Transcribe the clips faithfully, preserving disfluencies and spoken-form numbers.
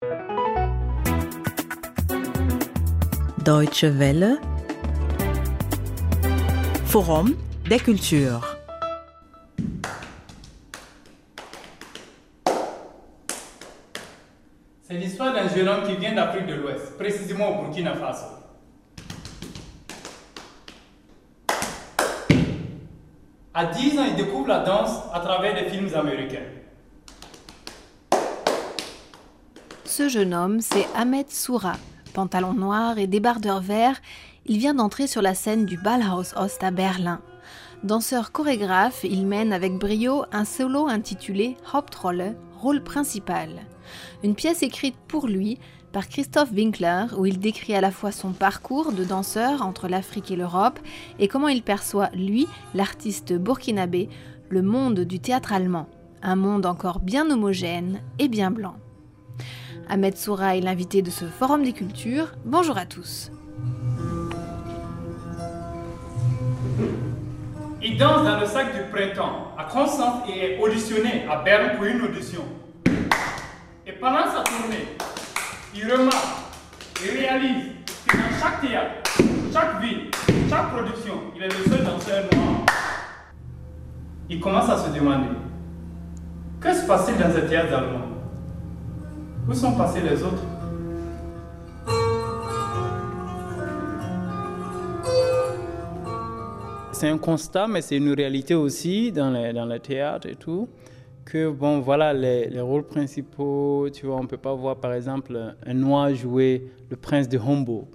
Deutsche Welle, Forum des cultures. C'est l'histoire d'un jeune homme qui vient d'Afrique de l'Ouest, précisément au Burkina Faso. À dix ans, il découvre la danse à travers des films américains. Ce jeune homme, c'est Ahmed Soura. Pantalon noir et débardeur vert, il vient d'entrer sur la scène du Ballhaus Ost à Berlin. Danseur chorégraphe, il mène avec brio un solo intitulé Hauptrolle, rôle principal. Une pièce écrite pour lui par Christoph Winkler, où il décrit à la fois son parcours de danseur entre l'Afrique et l'Europe et comment il perçoit, lui, l'artiste burkinabé, le monde du théâtre allemand. Un monde encore bien homogène et bien blanc. Ahmed Soura est l'invité de ce Forum des cultures. Bonjour à tous. Il danse dans le sac du printemps à Constance et est auditionné à Berne pour une audition. Et pendant sa tournée, il remarque et réalise que dans chaque théâtre, chaque ville, chaque production, il est le seul danseur noir. Il commence à se demander, que se passe-t-il dans ce théâtre allemand? Où sont passés les autres? C'est un constat, mais c'est une réalité aussi dans le, dans le théâtre et tout, que bon, voilà, les, les rôles principaux, tu vois, on ne peut pas voir par exemple un noir jouer le prince de Hombourg,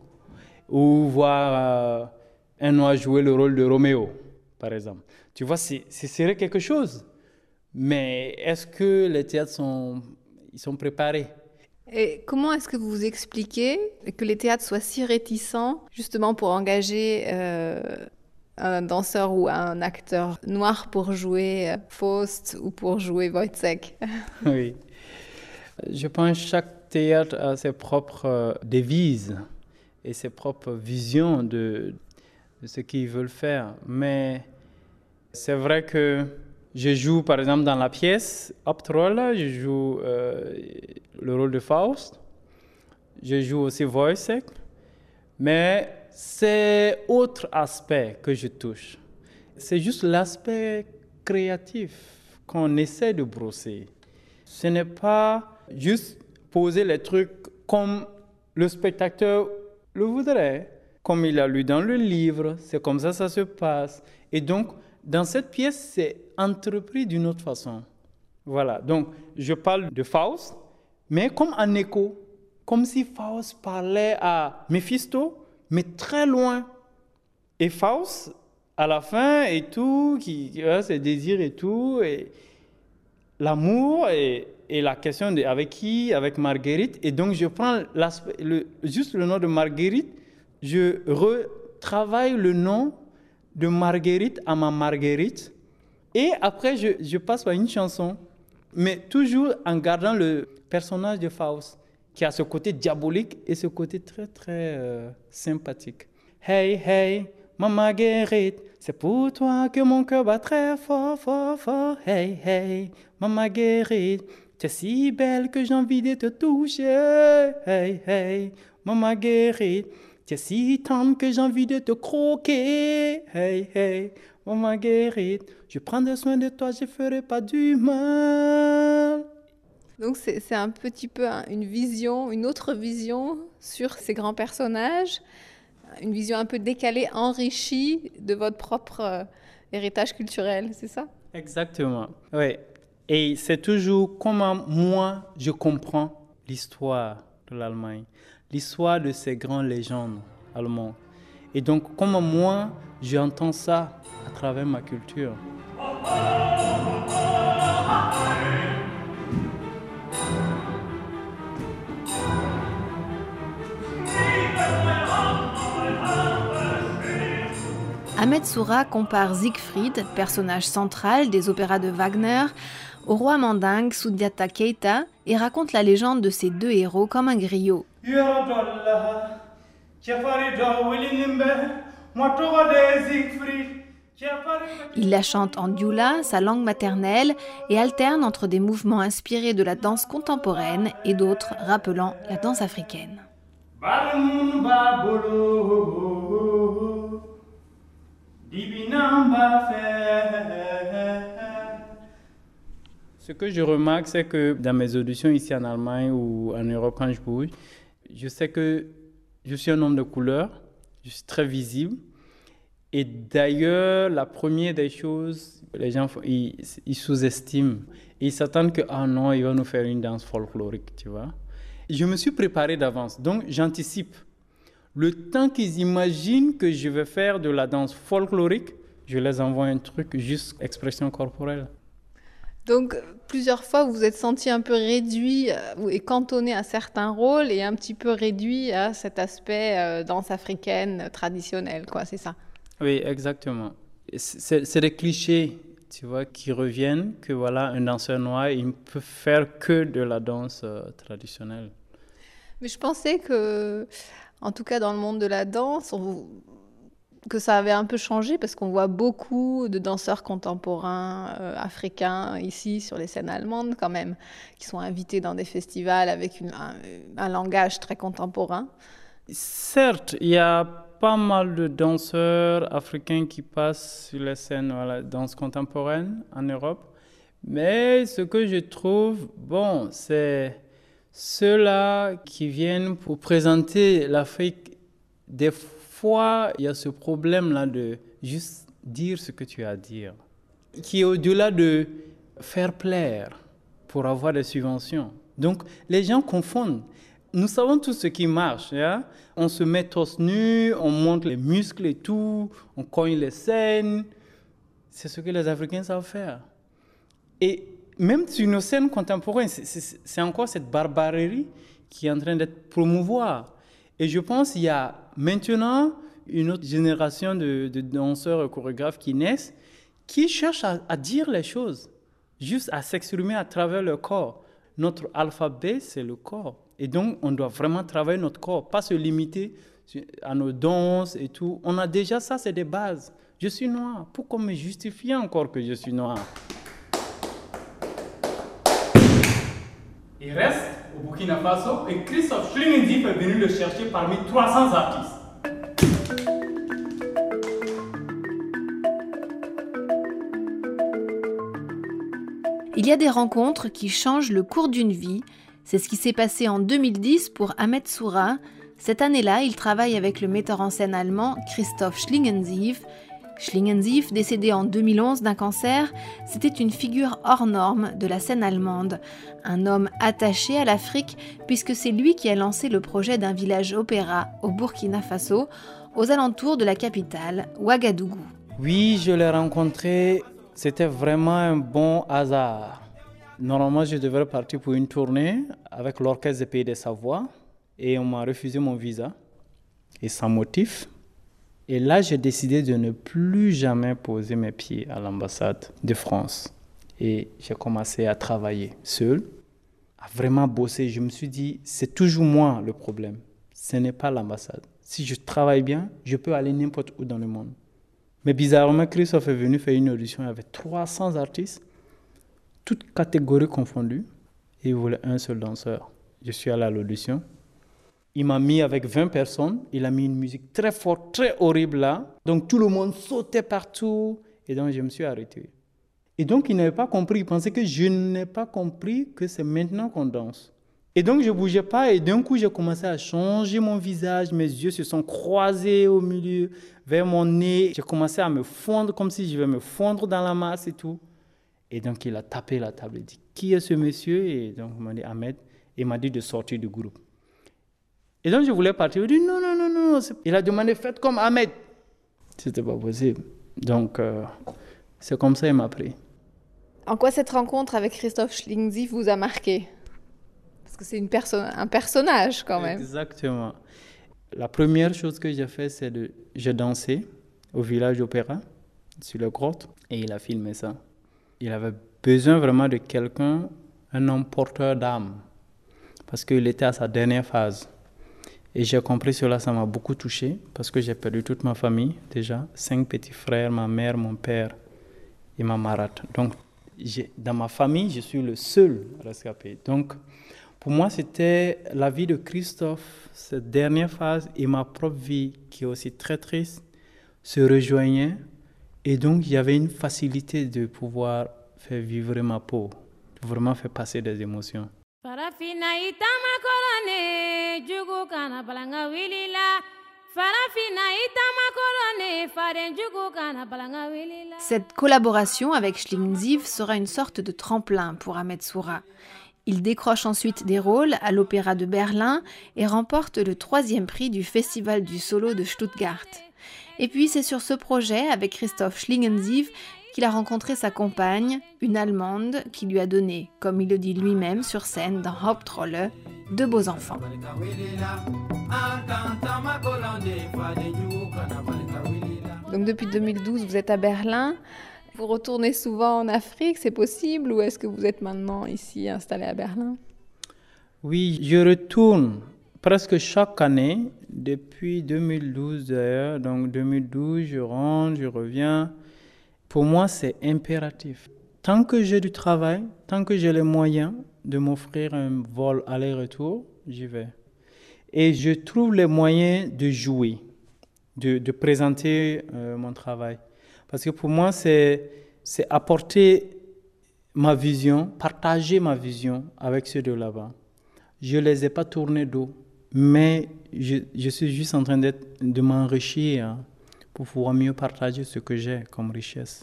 ou voir euh, un noir jouer le rôle de Roméo, par exemple. Tu vois, c'est, ce serait quelque chose, mais est-ce que les théâtres sont, ils sont préparés? Et comment est-ce que vous vous expliquez que les théâtres soient si réticents justement pour engager euh, un danseur ou un acteur noir pour jouer Faust ou pour jouer Wojciech? Oui. Je pense que chaque théâtre a ses propres devises et ses propres visions de, de ce qu'ils veulent faire. Mais c'est vrai que je joue, par exemple, dans la pièce Hauptrolle, je joue euh, le rôle de Faust. Je joue aussi Wojciech. Mais c'est autre aspect que je touche. C'est juste l'aspect créatif qu'on essaie de brosser. Ce n'est pas juste poser les trucs comme le spectateur le voudrait, comme il a lu dans le livre, c'est comme ça que ça se passe. Et donc, dans cette pièce, c'est entrepris d'une autre façon. Voilà, donc je parle de Faust, mais comme en écho, comme si Faust parlait à Méphisto, mais très loin. Et Faust, à la fin et tout, qui, qui a ses désirs et tout, et l'amour et, et la question de avec qui, avec Marguerite. Et donc je prends le, juste le nom de Marguerite, je retravaille le nom de Marguerite à ma Marguerite. Et après, je, je passe à une chanson, mais toujours en gardant le personnage de Faust, qui a ce côté diabolique et ce côté très, très euh, sympathique. Hey, hey, ma Marguerite, c'est pour toi que mon cœur bat très fort, fort, fort. Hey, hey, ma Marguerite, tu es si belle que j'ai envie de te toucher. Hey, hey, ma Marguerite, tu es si tendre que j'ai envie de te croquer. Hey, hey, ma Marguerite, je prendrai soin de toi, je ne ferai pas du mal. Donc c'est, c'est un petit peu un, une vision, une autre vision sur ces grands personnages, une vision un peu décalée, enrichie de votre propre euh, héritage culturel, c'est ça? Exactement, oui. Et c'est toujours comment moi je comprends l'histoire de l'Allemagne, l'histoire de ces grandes légendes allemandes. Et donc comment moi j'entends ça à travers ma culture. Ahmed Soura compare Siegfried, personnage central des opéras de Wagner, au roi mandingue Soundiata Keita et raconte la légende de ces deux héros comme un griot. Il la chante en dioula, sa langue maternelle, et alterne entre des mouvements inspirés de la danse contemporaine et d'autres rappelant la danse africaine. Ce que je remarque, c'est que dans mes auditions ici en Allemagne ou en Europe quand je bouge, je sais que je suis un homme de couleur, je suis très visible. Et d'ailleurs, la première des choses, les gens ils, ils sous-estiment. Ils s'attendent que, ah non, il va nous faire une danse folklorique, tu vois. Je me suis préparé d'avance, donc j'anticipe. Le temps qu'ils imaginent que je vais faire de la danse folklorique, je les envoie un truc, juste expression corporelle. Donc, plusieurs fois, vous vous êtes senti un peu réduit euh, et cantonné à certains rôles et un petit peu réduit à cet aspect euh, danse africaine euh, traditionnelle, quoi, c'est ça? Oui, exactement. C'est, c'est des clichés, tu vois, qui reviennent, que voilà, un danseur noir, il ne peut faire que de la danse euh, traditionnelle. Mais je pensais que, en tout cas dans le monde de la danse, on, que ça avait un peu changé parce qu'on voit beaucoup de danseurs contemporains euh, africains ici sur les scènes allemandes quand même, qui sont invités dans des festivals avec une, un, un langage très contemporain. Certes, il y a pas mal de danseurs africains qui passent sur les scènes, voilà, danse contemporaine en Europe. Mais ce que je trouve, bon, c'est ceux-là qui viennent pour présenter l'Afrique. Des fois, il y a ce problème-là de juste dire ce que tu as à dire, qui est au-delà de faire plaire pour avoir des subventions. Donc, les gens confondent. Nous savons tout ce qui marche. Yeah? On se met torse nu, on montre les muscles et tout, on cogne les scènes. C'est ce que les Africains savent faire. Et même sur nos scènes contemporaines, c'est, c'est, c'est encore cette barbarie qui est en train d'être promouvoir. Et je pense qu'il y a maintenant une autre génération de, de danseurs et chorégraphes qui naissent, qui cherchent à, à dire les choses, juste à s'exprimer à travers le corps. Notre alphabet, c'est le corps. Et donc, on doit vraiment travailler notre corps, pas se limiter à nos danses et tout. On a déjà ça, c'est des bases. Je suis noir. Pourquoi me justifier encore que je suis noir? Il reste au Burkina Faso et Christophe Schlingensief est venu le chercher parmi trois cents artistes. Il y a des rencontres qui changent le cours d'une vie. C'est ce qui s'est passé en deux mille dix pour Ahmed Soura. Cette année-là, il travaille avec le metteur en scène allemand Christoph Schlingensief. Schlingensief, décédé en deux mille onze d'un cancer, c'était une figure hors norme de la scène allemande. Un homme attaché à l'Afrique, puisque c'est lui qui a lancé le projet d'un village opéra au Burkina Faso, aux alentours de la capitale, Ouagadougou. Oui, je l'ai rencontré. C'était vraiment un bon hasard. Normalement, je devais partir pour une tournée avec l'Orchestre des Pays de Savoie et on m'a refusé mon visa, et sans motif. Et là, j'ai décidé de ne plus jamais poser mes pieds à l'ambassade de France. Et j'ai commencé à travailler seul, à vraiment bosser. Je me suis dit, c'est toujours moi le problème, ce n'est pas l'ambassade. Si je travaille bien, je peux aller n'importe où dans le monde. Mais bizarrement, Christophe est venu faire une audition avec trois cents artistes, toutes catégories confondues, et il voulait un seul danseur. Je suis allé à l'audition. Il m'a mis avec vingt personnes. Il a mis une musique très forte, très horrible là. Donc tout le monde sautait partout. Et donc je me suis arrêté. Et donc il n'avait pas compris. Il pensait que je n'ai pas compris que c'est maintenant qu'on danse. Et donc je ne bougeais pas. Et d'un coup, j'ai commencé à changer mon visage. Mes yeux se sont croisés au milieu, vers mon nez. J'ai commencé à me fondre comme si je vais me fondre dans la masse et tout. Et donc, il a tapé la table. Il a dit, qui est ce monsieur? Et donc, il m'a dit, Ahmed. Et il m'a dit de sortir du groupe. Et donc, je voulais partir. Il a dit, non, non, non, non. Il a demandé, faites comme Ahmed. C'était pas possible. Donc, euh, c'est comme ça qu'il m'a pris. En quoi cette rencontre avec Christoph Schlingensief vous a marqué? Parce que c'est une perso- un personnage, quand même. Exactement. La première chose que j'ai fait, c'est de... J'ai dansé au village opéra, sur la grotte, et il a filmé ça. Il avait besoin vraiment de quelqu'un, un homme porteur d'âme, parce qu'il était à sa dernière phase. Et j'ai compris cela, ça m'a beaucoup touché parce que j'ai perdu toute ma famille déjà, cinq petits frères, ma mère, mon père et ma marâtre. Donc, j'ai, dans ma famille, je suis le seul rescapé. Donc, pour moi, c'était la vie de Christophe, cette dernière phase, et ma propre vie, qui est aussi très triste, se rejoignaient. Et donc, il y avait une facilité de pouvoir faire vivre ma peau, de vraiment faire passer des émotions. Cette collaboration avec Schlingensief sera une sorte de tremplin pour Ahmed Soura. Il décroche ensuite des rôles à l'Opéra de Berlin et remporte le troisième prix du Festival du solo de Stuttgart. Et puis c'est sur ce projet, avec Christoph Schlingensief, qu'il a rencontré sa compagne, une Allemande, qui lui a donné, comme il le dit lui-même sur scène dans Hauptrolle, de beaux enfants. Donc depuis deux mille douze, vous êtes à Berlin. Vous retournez souvent en Afrique, c'est possible, ou est-ce que vous êtes maintenant ici installé à Berlin? Oui, je retourne presque chaque année, depuis deux mille douze d'ailleurs. Donc deux mille douze, je rentre, je reviens. Pour moi, c'est impératif. Tant que j'ai du travail, tant que j'ai les moyens de m'offrir un vol aller-retour, j'y vais. Et je trouve les moyens de jouer, de, de présenter euh, mon travail. Parce que pour moi, c'est, c'est apporter ma vision, partager ma vision avec ceux de là-bas. Je ne les ai pas tournés d'eau, mais je, je suis juste en train d'être, de m'enrichir hein, pour pouvoir mieux partager ce que j'ai comme richesse.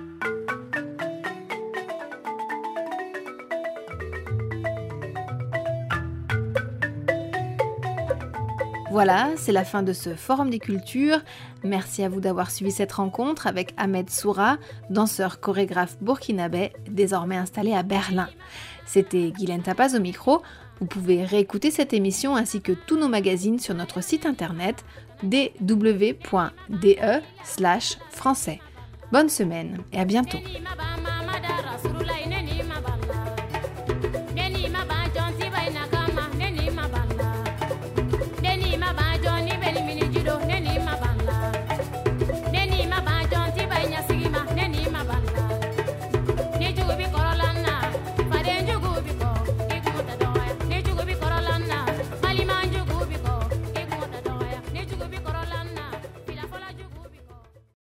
Voilà, c'est la fin de ce Forum des Cultures. Merci à vous d'avoir suivi cette rencontre avec Ahmed Soura, danseur chorégraphe burkinabé, désormais installé à Berlin. C'était Guylaine Tapaz au micro. Vous pouvez réécouter cette émission ainsi que tous nos magazines sur notre site internet d w point d e slash français. Bonne semaine et à bientôt.